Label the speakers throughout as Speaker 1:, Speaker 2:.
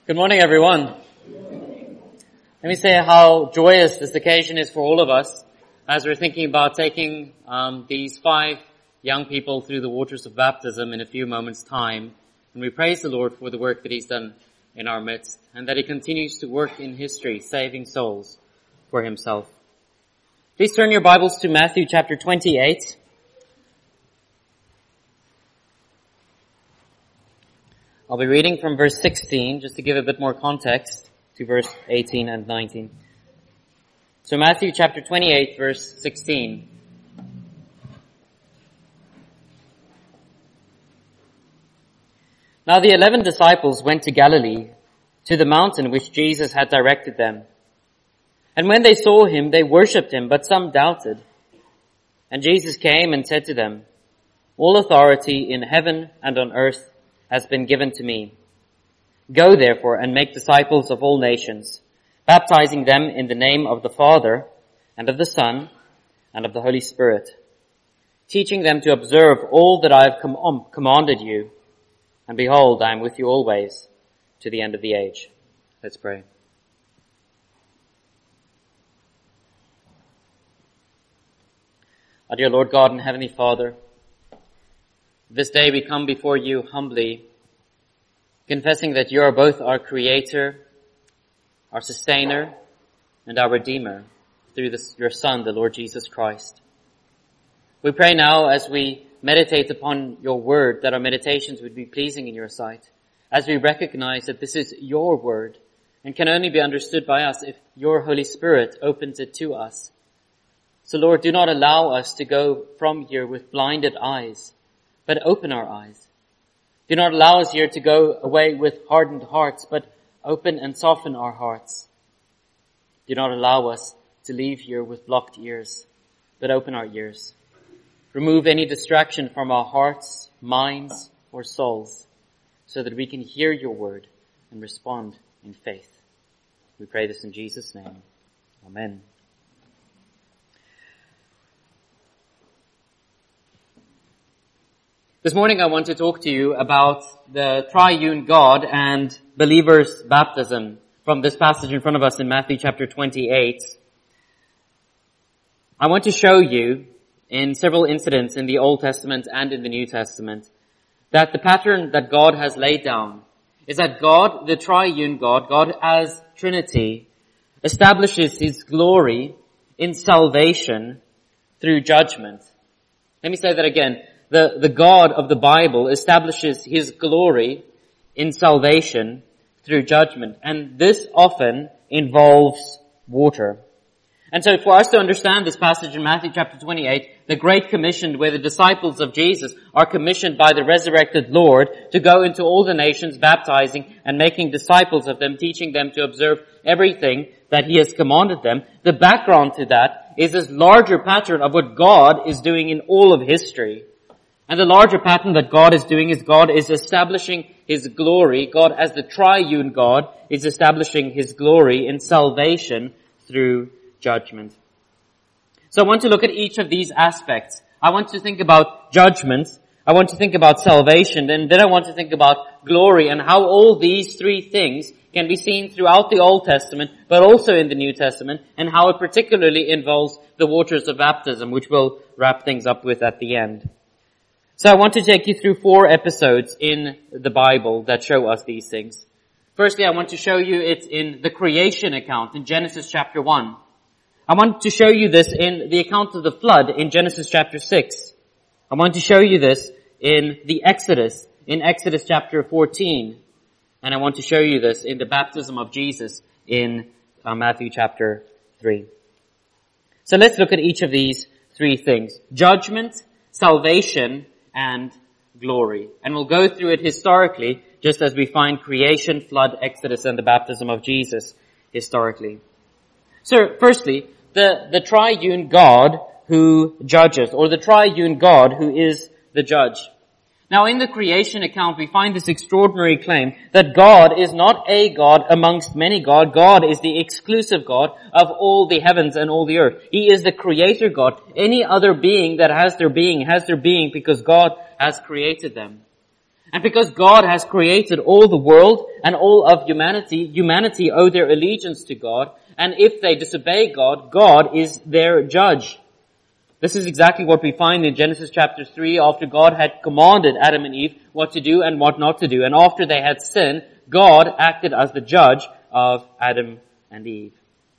Speaker 1: Good morning, everyone. Let me say how joyous this occasion is for all of us as we're thinking about taking these 5 young people through the waters of baptism in a few moments' time. And we praise the Lord for the work that He's done in our midst and that He continues to work in history, saving souls for Himself. Please turn your Bibles to Matthew chapter 28. I'll be reading from verse 16, just to give a bit more context to verse 18 and 19. So Matthew chapter 28, verse 16. Now the 11 disciples went to Galilee, to the mountain which Jesus had directed them. And when they saw Him, they worshipped Him, but some doubted. And Jesus came and said to them, All authority in heaven and on earth has been given to me. Go therefore and make disciples of all nations, baptizing them in the name of the Father and of the Son and of the Holy Spirit, teaching them to observe all that I have commanded you. And behold, I am with you always to the end of the age. Let's pray. Our dear Lord God and Heavenly Father, this day we come before you humbly, confessing that you are both our Creator, our Sustainer, and our Redeemer through your Son, the Lord Jesus Christ. We pray now as we meditate upon your word that our meditations would be pleasing in your sight, as we recognize that this is your word and can only be understood by us if your Holy Spirit opens it to us. So Lord, do not allow us to go from here with blinded eyes, but open our eyes. Do not allow us here to go away with hardened hearts, but open and soften our hearts. Do not allow us to leave here with blocked ears, but open our ears. Remove any distraction from our hearts, minds, or souls, so that we can hear your word and respond in faith. We pray this in Jesus' name. Amen. This morning I want to talk to you about the triune God and believers' baptism from this passage in front of us in Matthew chapter 28. I want to show you in several incidents in the Old Testament and in the New Testament that the pattern that God has laid down is that God, the triune God, God as Trinity, establishes His glory in salvation through judgment. Let me say that again. The God of the Bible establishes His glory in salvation through judgment. And this often involves water. And so for us to understand this passage in Matthew chapter 28, the Great Commission where the disciples of Jesus are commissioned by the resurrected Lord to go into all the nations, baptizing and making disciples of them, teaching them to observe everything that He has commanded them. The background to that is this larger pattern of what God is doing in all of history. And the larger pattern that God is doing is God is establishing His glory. God as the triune God is establishing His glory in salvation through judgment. So I want to look at each of these aspects. I want to think about judgment. I want to think about salvation. And then I want to think about glory and how all these 3 things can be seen throughout the Old Testament, but also in the New Testament, and how it particularly involves the waters of baptism, which we'll wrap things up with at the end. So I want to take you through 4 episodes in the Bible that show us these things. Firstly, I want to show you it in the creation account in Genesis chapter 1. I want to show you this in the account of the flood in Genesis chapter 6. I want to show you this in the Exodus in Exodus chapter 14. And I want to show you this in the baptism of Jesus in Matthew chapter 3. So let's look at each of these 3 things. Judgment, salvation, and glory. And we'll go through it historically, just as we find creation, flood, Exodus, and the baptism of Jesus historically. So, firstly, the triune God who judges, or the triune God who is the judge. Now, in the creation account, we find this extraordinary claim that God is not a God amongst many gods. God is the exclusive God of all the heavens and all the earth. He is the creator God. Any other being that has their being because God has created them. And because God has created all the world and all of humanity owe their allegiance to God. And if they disobey God, God is their judge. This is exactly what we find in Genesis chapter 3 after God had commanded Adam and Eve what to do and what not to do. And after they had sinned, God acted as the judge of Adam and Eve.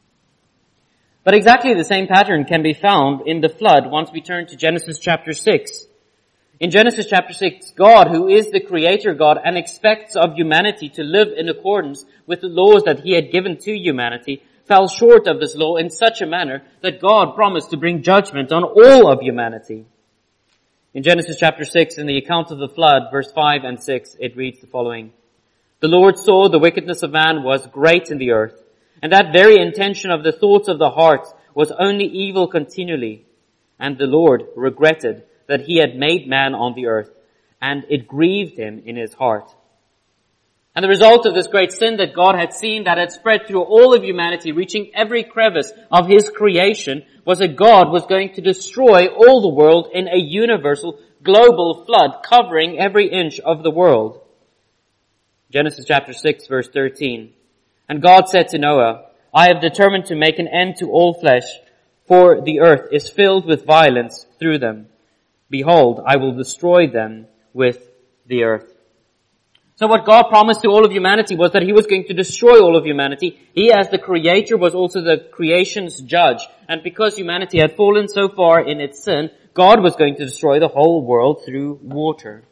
Speaker 1: But exactly the same pattern can be found in the flood once we turn to Genesis chapter 6. In Genesis chapter 6, God, who is the creator God and expects of humanity to live in accordance with the laws that he had given to humanity, fell short of this law in such a manner that God promised to bring judgment on all of humanity. In Genesis chapter 6, in the account of the flood, verse 5 and 6, it reads the following. The Lord saw the wickedness of man was great in the earth, and that very intention of the thoughts of the heart was only evil continually. And the Lord regretted that he had made man on the earth, and it grieved him in his heart. And the result of this great sin that God had seen that had spread through all of humanity, reaching every crevice of his creation, was that God was going to destroy all the world in a universal, global flood covering every inch of the world. Genesis chapter 6, verse 13. And God said to Noah, I have determined to make an end to all flesh, for the earth is filled with violence through them. Behold, I will destroy them with the earth. So what God promised to all of humanity was that he was going to destroy all of humanity. He, as the creator, was also the creation's judge. And because humanity had fallen so far in its sin, God was going to destroy the whole world through water.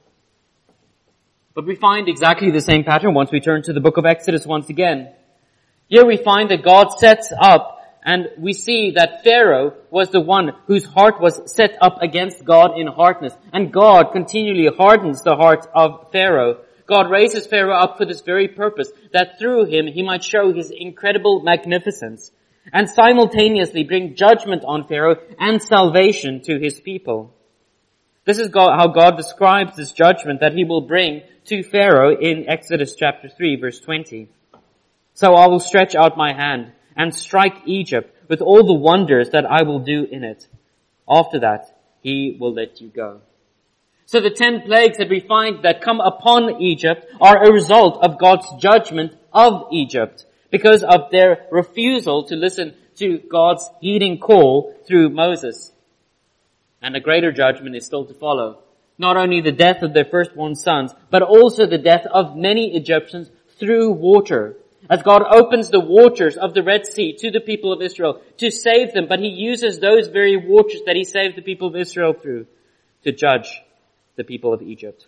Speaker 1: But we find exactly the same pattern once we turn to the book of Exodus once again. Here we find that God sets up, and we see that Pharaoh was the one whose heart was set up against God in hardness. And God continually hardens the heart of Pharaoh. God raises Pharaoh up for this very purpose, that through him he might show his incredible magnificence and simultaneously bring judgment on Pharaoh and salvation to his people. This is how God describes this judgment that he will bring to Pharaoh in Exodus chapter 3, verse 20. So I will stretch out my hand and strike Egypt with all the wonders that I will do in it. After that, he will let you go. So the 10 plagues that we find that come upon Egypt are a result of God's judgment of Egypt because of their refusal to listen to God's heeding call through Moses. And a greater judgment is still to follow. Not only the death of their firstborn sons, but also the death of many Egyptians through water. As God opens the waters of the Red Sea to the people of Israel to save them, but he uses those very waters that he saved the people of Israel through to judge the people of Egypt.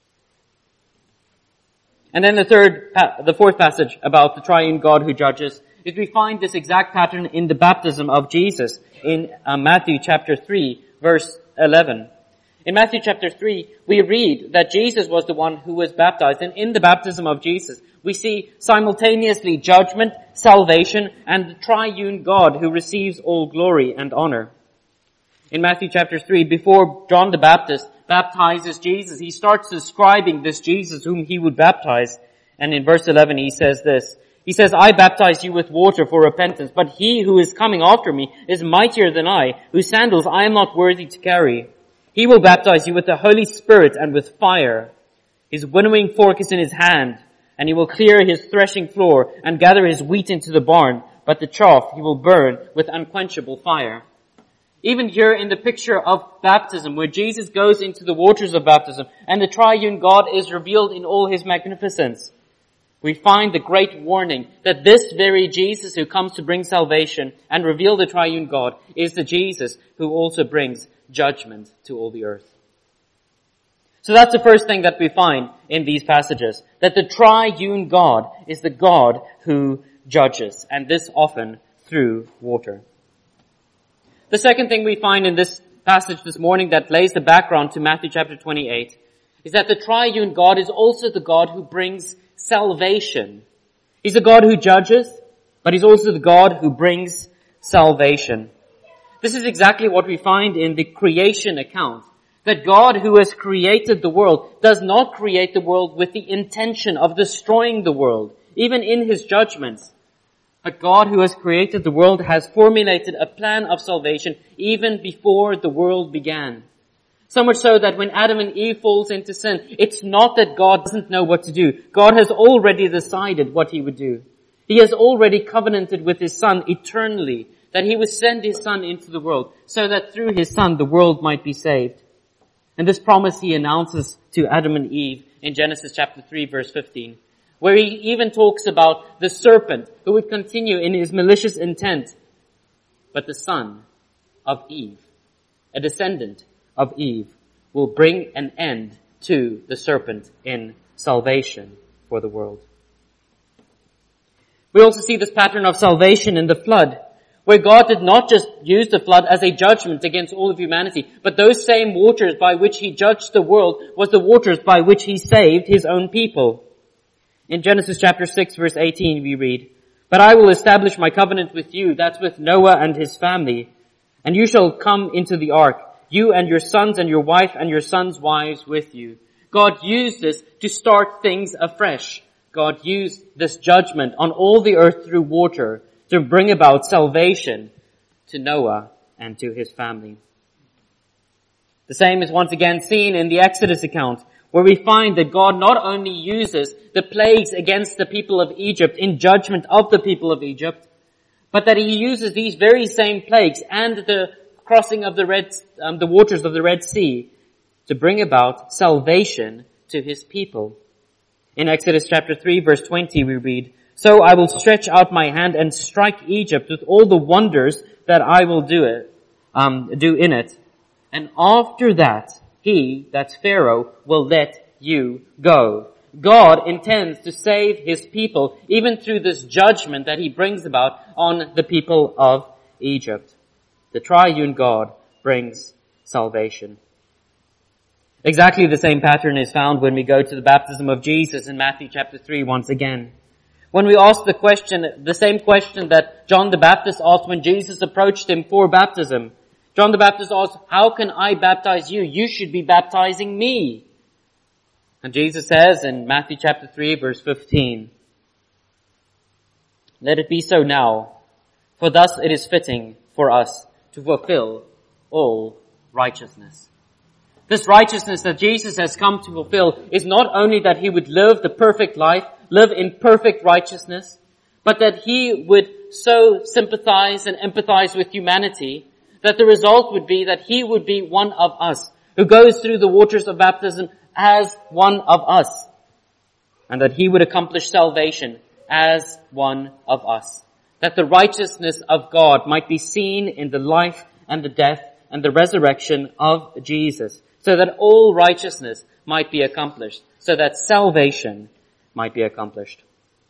Speaker 1: And then the fourth passage about the triune God who judges is we find this exact pattern in the baptism of Jesus in Matthew chapter 3, verse 11. In Matthew chapter 3, we read that Jesus was the one who was baptized, and in the baptism of Jesus, we see simultaneously judgment, salvation, and the triune God who receives all glory and honor. In Matthew chapter 3, before John the Baptist baptizes Jesus, he starts describing this Jesus whom he would baptize. And in verse 11, he says this. He says, I baptize you with water for repentance, but he who is coming after me is mightier than I, whose sandals I am not worthy to carry. He will baptize you with the Holy Spirit and with fire. His winnowing fork is in his hand, and he will clear his threshing floor and gather his wheat into the barn, but the chaff he will burn with unquenchable fire. Even here in the picture of baptism, where Jesus goes into the waters of baptism, and the triune God is revealed in all his magnificence, we find the great warning that this very Jesus who comes to bring salvation and reveal the triune God is the Jesus who also brings judgment to all the earth. So that's the first thing that we find in these passages, that the triune God is the God who judges, and this often through water. The second thing we find in this passage this morning that lays the background to Matthew chapter 28 is that the triune God is also the God who brings salvation. He's a God who judges, but he's also the God who brings salvation. This is exactly what we find in the creation account. That God who has created the world does not create the world with the intention of destroying the world, even in his judgments. But God who has created the world has formulated a plan of salvation even before the world began. So much so that when Adam and Eve falls into sin, it's not that God doesn't know what to do. God has already decided what he would do. He has already covenanted with his Son eternally that he would send his Son into the world so that through his Son the world might be saved. And this promise he announces to Adam and Eve in Genesis chapter 3 verse 15, where he even talks about the serpent who would continue in his malicious intent, but the son of Eve, a descendant of Eve, will bring an end to the serpent in salvation for the world. We also see this pattern of salvation in the flood, where God did not just use the flood as a judgment against all of humanity, but those same waters by which he judged the world was the waters by which he saved his own people. In Genesis chapter 6 verse 18 we read, "But I will establish my covenant with you," that's with Noah and his family, "and you shall come into the ark, you and your sons and your wife and your sons' wives with you." God used this to start things afresh. God used this judgment on all the earth through water to bring about salvation to Noah and to his family. The same is once again seen in the Exodus account, where we find that God not only uses the plagues against the people of Egypt in judgment of the people of Egypt, but that he uses these very same plagues and the crossing of the waters of the Red Sea to bring about salvation to his people. In Exodus chapter 3 verse 20 we read, "So I will stretch out my hand and strike Egypt with all the wonders that I will do in it. And after that, he," that's Pharaoh, "will let you go." God intends to save his people even through this judgment that he brings about on the people of Egypt. The triune God brings salvation. Exactly the same pattern is found when we go to the baptism of Jesus in Matthew chapter 3 once again. When we ask the same question that John the Baptist asked when Jesus approached him for baptism. John the Baptist asked, "How can I baptize you? You should be baptizing me." And Jesus says in Matthew chapter 3 verse 15, "Let it be so now, for thus it is fitting for us to fulfill all righteousness." This righteousness that Jesus has come to fulfill is not only that he would live the perfect life, live in perfect righteousness, but that he would so sympathize and empathize with humanity that the result would be that he would be one of us, who goes through the waters of baptism as one of us, and that he would accomplish salvation as one of us. That the righteousness of God might be seen in the life and the death and the resurrection of Jesus, so that all righteousness might be accomplished, so that salvation might be accomplished.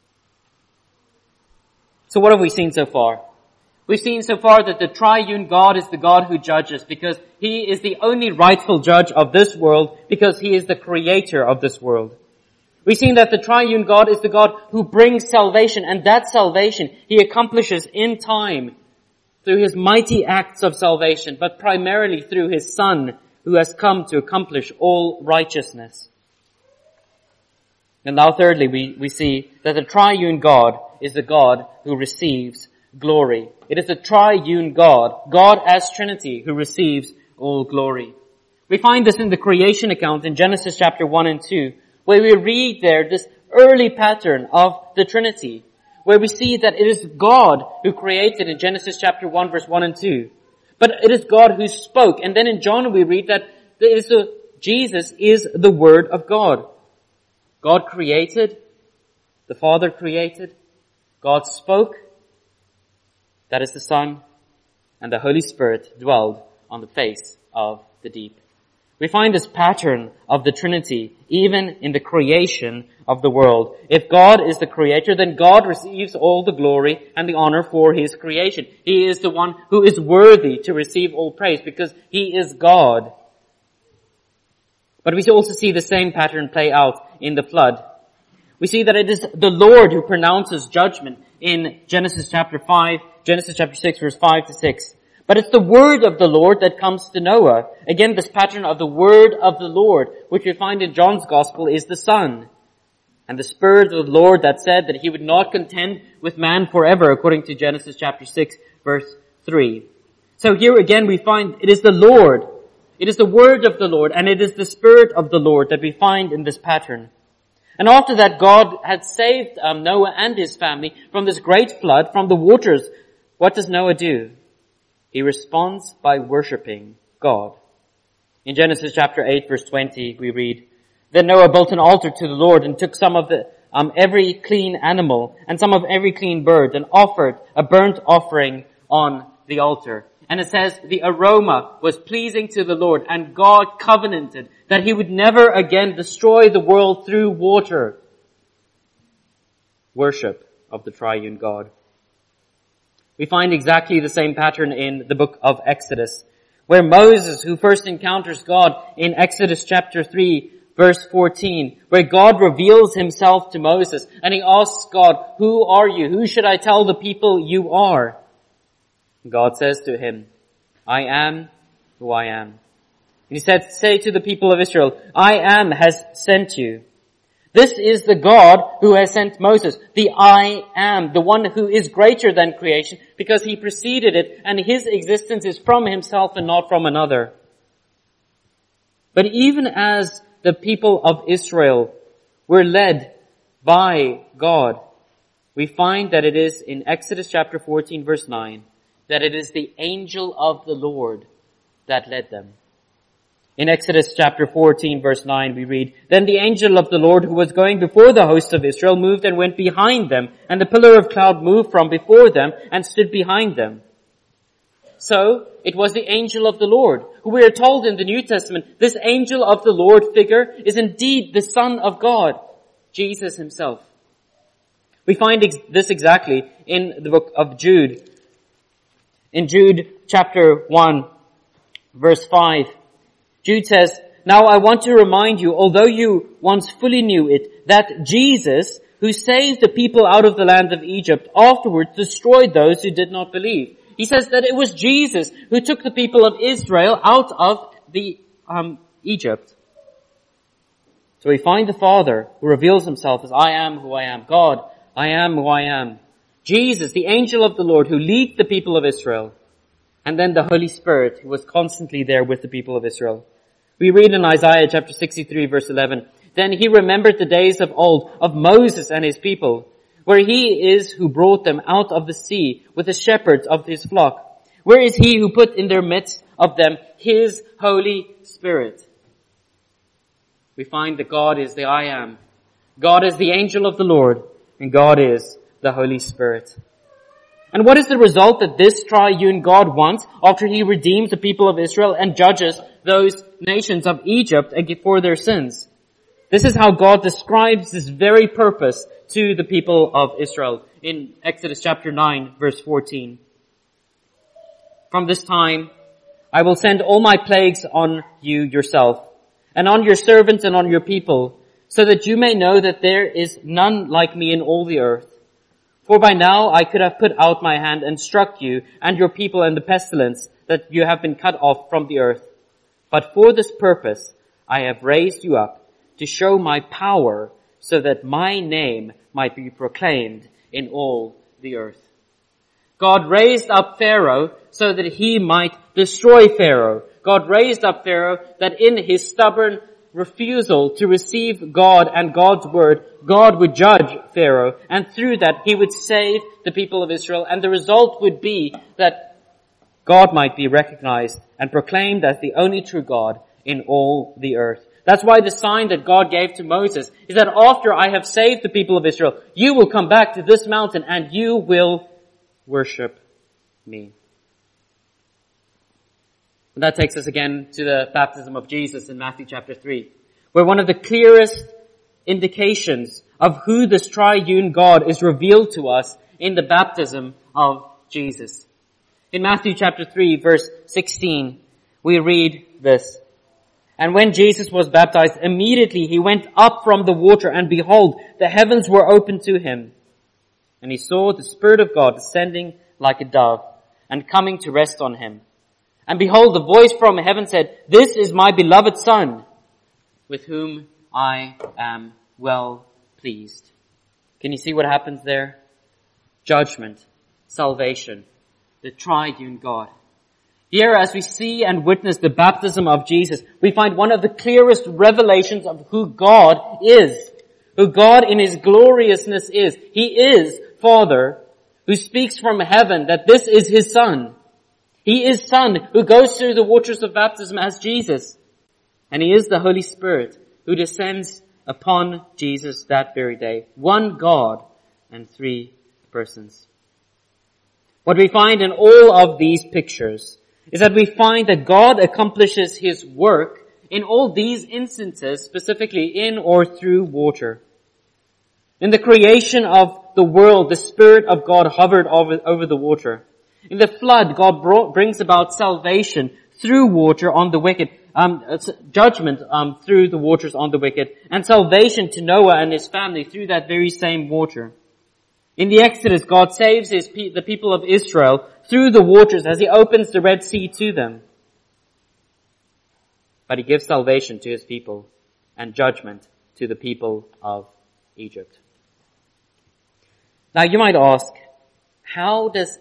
Speaker 1: So what have we seen so far? We've seen so far that the triune God is the God who judges, because he is the only rightful judge of this world, because he is the creator of this world. We've seen that the triune God is the God who brings salvation, and that salvation he accomplishes in time through his mighty acts of salvation, but primarily through his Son, who has come to accomplish all righteousness. And now thirdly, we see that the triune God is the God who receives glory. It is the triune God, God as Trinity, who receives all glory. We find this in the creation account in Genesis chapter 1 and 2, where we read there this early pattern of the Trinity, where we see that it is God who created in Genesis chapter 1 verse 1 and 2. But it is God who spoke. And then in John we read that Jesus is the Word of God. God created, the Father created, God spoke, that is the Son, and the Holy Spirit dwelled on the face of the deep. We find this pattern of the Trinity even in the creation of the world. If God is the creator, then God receives all the glory and the honor for his creation. He is the one who is worthy to receive all praise because he is God. But we also see the same pattern play out in the flood. We see that it is the Lord who pronounces judgment in Genesis chapter 6 verse 5 to 6. But it's the word of the Lord that comes to Noah. Again, this pattern of the word of the Lord, which we find in John's gospel, is the Son. And the Spirit of the Lord that said that he would not contend with man forever, according to Genesis chapter 6, verse 3. So here again we find it is the Lord. It is the word of the Lord, and it is the Spirit of the Lord that we find in this pattern. And after that, God had saved Noah and his family from this great flood, from the waters. What does Noah do? He responds by worshiping God. In Genesis chapter 8, verse 20, we read, Then Noah built an altar to the Lord and took some of the every clean animal and some of every clean bird and offered a burnt offering on the altar. And it says the aroma was pleasing to the Lord, and God covenanted that he would never again destroy the world through water. Worship of the triune God. We find exactly the same pattern in the book of Exodus, where Moses, who first encounters God in Exodus chapter 3, verse 14, where God reveals himself to Moses, and he asks God, Who are you? Who should I tell the people you are? God says to him, I am who I am. And he said, Say to the people of Israel, I am has sent you. This is the God who has sent Moses, the I am, the one who is greater than creation, because he preceded it, and his existence is from himself and not from another. But even as the people of Israel were led by God, we find that it is in Exodus chapter 14, verse 9, that it is the angel of the Lord that led them. In Exodus chapter 14, verse 9, we read, Then the angel of the Lord who was going before the hosts of Israel moved and went behind them, and the pillar of cloud moved from before them and stood behind them. So, it was the angel of the Lord, who we are told in the New Testament, this angel of the Lord figure is indeed the Son of God, Jesus himself. We find this exactly in the book of Jude. In Jude chapter 1, verse 5, Jude says, Now I want to remind you, although you once fully knew it, that Jesus, who saved the people out of the land of Egypt, afterwards destroyed those who did not believe. He says that it was Jesus who took the people of Israel out of the Egypt. So we find the Father who reveals himself as I am who I am. God, I am who I am. Jesus, the angel of the Lord who leads the people of Israel. And then the Holy Spirit who was constantly there with the people of Israel. We read in Isaiah chapter 63 verse 11, Then he remembered the days of old of Moses and his people, where he is who brought them out of the sea with the shepherds of his flock. Where is he who put in their midst of them his Holy Spirit? We find that God is the I am. God is the angel of the Lord, and God is the Holy Spirit. And what is the result that this triune God wants after he redeems the people of Israel and judges those nations of Egypt for their sins? This is how God describes this very purpose to the people of Israel in Exodus chapter 9, verse 14. From this time, I will send all my plagues on you yourself, and on your servants and on your people, so that you may know that there is none like me in all the earth. For by now I could have put out my hand and struck you and your people and the pestilence that you have been cut off from the earth. But for this purpose I have raised you up to show my power so that my name might be proclaimed in all the earth. God raised up Pharaoh so that he might destroy Pharaoh. God raised up Pharaoh that in his stubborn refusal to receive God and God's word, God would judge Pharaoh, and through that he would save the people of Israel, and the result would be that God might be recognized and proclaimed as the only true God in all the earth. That's why the sign that God gave to Moses is that after I have saved the people of Israel, you will come back to this mountain and you will worship me. And that takes us again to the baptism of Jesus in Matthew chapter 3, where one of the clearest indications of who this triune God is revealed to us in the baptism of Jesus. In Matthew chapter 3, verse 16, we read this. And when Jesus was baptized, immediately he went up from the water, and behold, the heavens were opened to him. And he saw the Spirit of God descending like a dove and coming to rest on him. And behold, the voice from heaven said, This is my beloved Son, with whom I am well pleased. Can you see what happens there? Judgment, salvation, the triune God. Here, as we see and witness the baptism of Jesus, we find one of the clearest revelations of who God is, who God in His gloriousness is. He is Father, who speaks from heaven that this is His Son. He is Son who goes through the waters of baptism as Jesus. And He is the Holy Spirit who descends upon Jesus that very day. One God and three persons. What we find in all of these pictures is that we find that God accomplishes His work in all these instances, specifically in or through water. In the creation of the world, the Spirit of God hovered over the water. In the flood, God brings about salvation through water on the wicked, judgment through the waters on the wicked, and salvation to Noah and his family through that very same water. In the Exodus, God saves the people of Israel through the waters as He opens the Red Sea to them. But He gives salvation to His people and judgment to the people of Egypt. Now you might ask, how does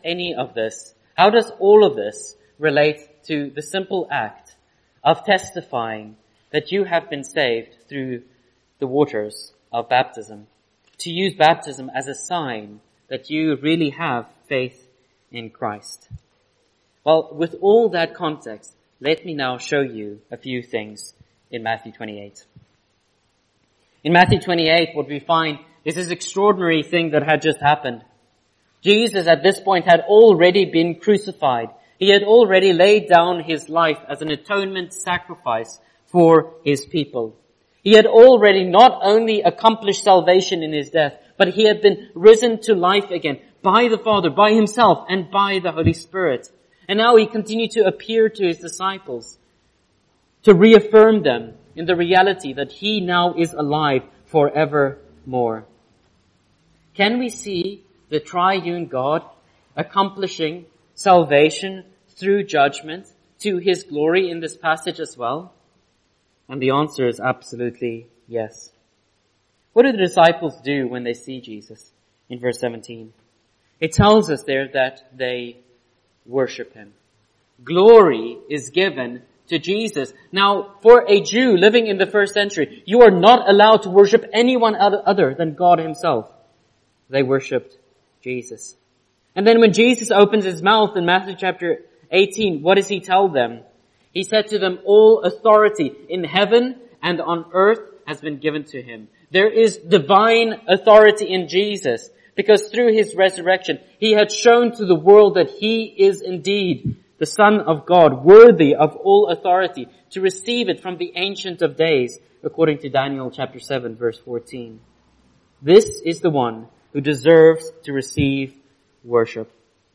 Speaker 1: all of this relate to the simple act of testifying that you have been saved through the waters of baptism? To use baptism as a sign that you really have faith in Christ. Well, with all that context, let me now show you a few things in Matthew 28. In Matthew 28, what we find is this extraordinary thing that had just happened. Jesus at this point had already been crucified. He had already laid down His life as an atonement sacrifice for His people. He had already not only accomplished salvation in His death, but He had been risen to life again by the Father, by Himself, and by the Holy Spirit. And now He continued to appear to His disciples, to reaffirm them in the reality that He now is alive forevermore. Can we see the triune God accomplishing salvation through judgment to His glory in this passage as well? And the answer is absolutely yes. What do the disciples do when they see Jesus? In verse 17. It tells us there that they worship Him. Glory is given to Jesus. Now, for a Jew living in the first century, you are not allowed to worship anyone other than God Himself. They worshipped Jesus. And then when Jesus opens His mouth in Matthew chapter 18, what does He tell them? He said to them, all authority in heaven and on earth has been given to Him. There is divine authority in Jesus because through His resurrection, He had shown to the world that He is indeed the Son of God, worthy of all authority, to receive it from the Ancient of Days, according to Daniel chapter 7, verse 14. This is the one who deserves to receive worship.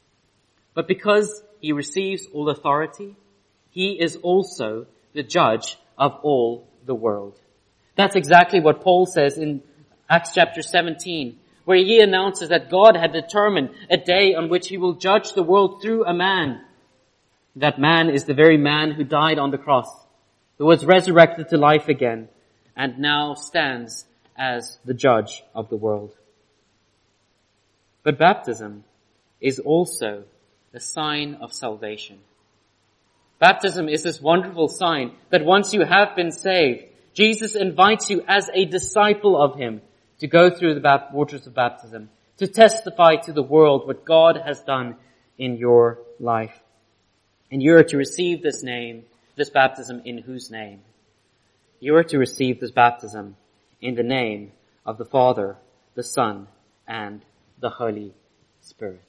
Speaker 1: But because He receives all authority, He is also the judge of all the world. That's exactly what Paul says in Acts chapter 17, where he announces that God had determined a day on which He will judge the world through a man. That man is the very man who died on the cross, who was resurrected to life again, and now stands as the judge of the world. But baptism is also a sign of salvation. Baptism is this wonderful sign that once you have been saved, Jesus invites you as a disciple of Him to go through the waters of baptism, to testify to the world what God has done in your life. And you are to receive this baptism in whose name? You are to receive this baptism in the name of the Father, the Son, and the Holy Spirit.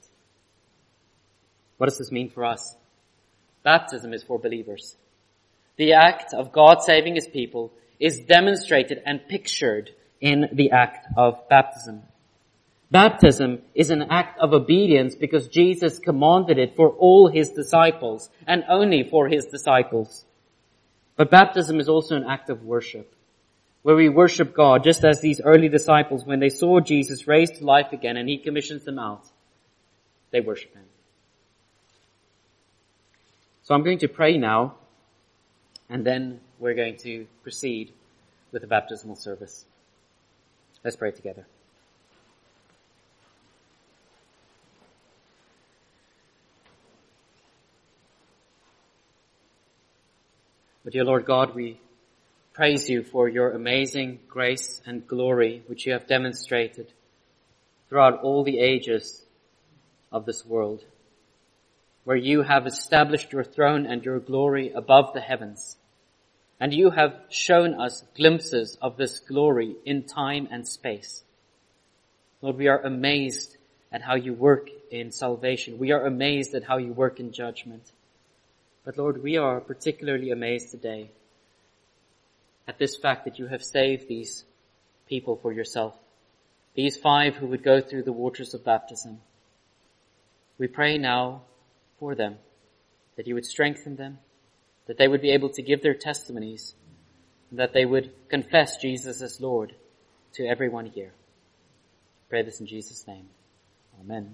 Speaker 1: What does this mean for us? Baptism is for believers. The act of God saving His people is demonstrated and pictured in the act of baptism. Baptism is an act of obedience because Jesus commanded it for all His disciples and only for His disciples. But baptism is also an act of worship, where we worship God just as these early disciples, when they saw Jesus raised to life again and He commissions them out, they worship Him. So I'm going to pray now, and then we're going to proceed with the baptismal service. Let's pray together. But dear Lord God, we praise you for your amazing grace and glory which you have demonstrated throughout all the ages of this world, where you have established your throne and your glory above the heavens. And you have shown us glimpses of this glory in time and space. Lord, we are amazed at how you work in salvation. We are amazed at how you work in judgment. But Lord, we are particularly amazed today at this fact that you have saved these people for yourself, these 5 who would go through the waters of baptism. We pray now for them, that you would strengthen them, that they would be able to give their testimonies, and that they would confess Jesus as Lord to everyone here. Pray this in Jesus' name. Amen.